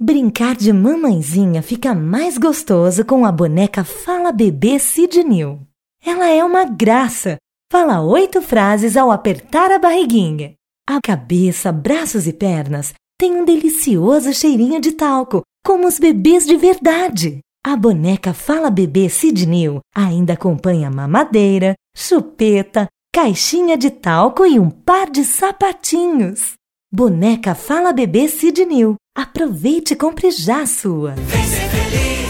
Brincar de mamãezinha fica mais gostoso com a boneca Fala Bebê Sid New. Ela é uma graça. Fala 8 frases ao apertar a barriguinha. A cabeça, braços e pernas têm um delicioso cheirinho de talco, como os bebês de verdade. A boneca Fala Bebê Sid New ainda acompanha mamadeira, chupeta, caixinha de talco e um par de sapatinhos. Boneca Fala Bebê Sid New. Aproveite e compre já a sua. Vem ser feliz.